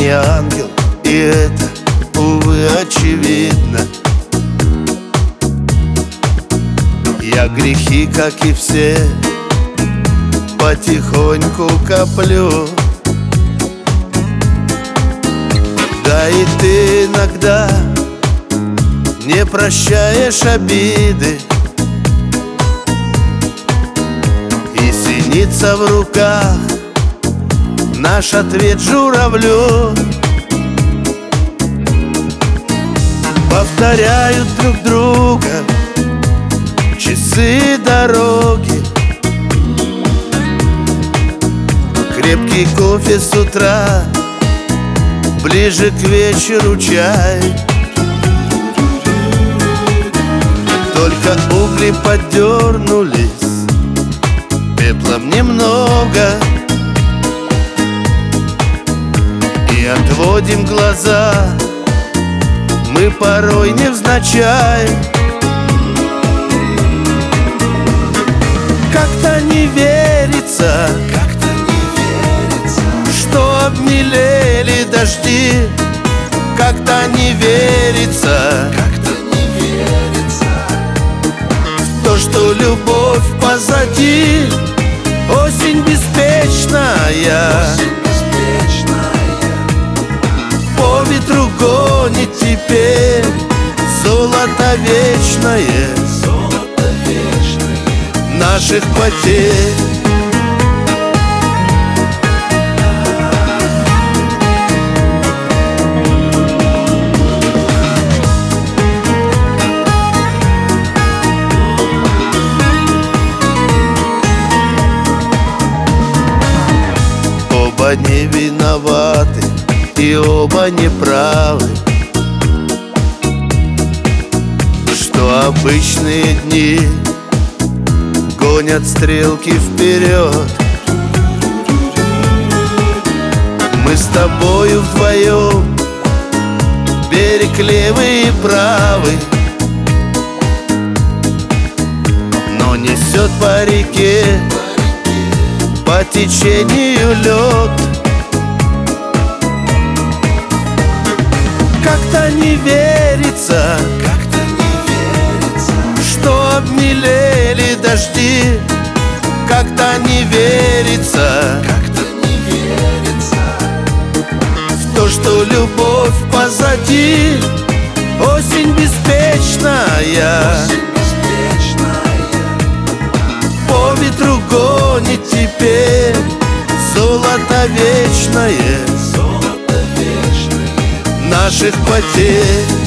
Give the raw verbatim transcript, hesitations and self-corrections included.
не ангел, и это, увы, очевидно. Я грехи, как и все, потихоньку коплю. Да и ты иногда не прощаешь обиды, и синица в руках наш ответ журавлю. Повторяют друг друга часы дороги, крепкий кофе с утра, ближе к вечеру чай. Только угли подернулись, пеплом немного, и отводим глаза мы порой невзначай. Как-то не верится, как-то не верится, что обмелели дожди. Как-то не верится, как-то не верится в то, что любовь позади. Осень беспечная, осень беспечная, по ветру гонит теперь золото вечное, золото вечное наших потерь. Оба не виноваты и оба неправы, что обычные дни гонят стрелки вперед. Мы с тобою вдвоем, берег левый и правый, но несет по реке, по течению лед. Как-то не верится, как-то не верится, что обмелели дожди. Как-то не верится, как-то не верится в то, что любовь позади. Осень беспечная, осень беспечная, по ветру гонит теперь золото вечное, золото вечное наших потерь.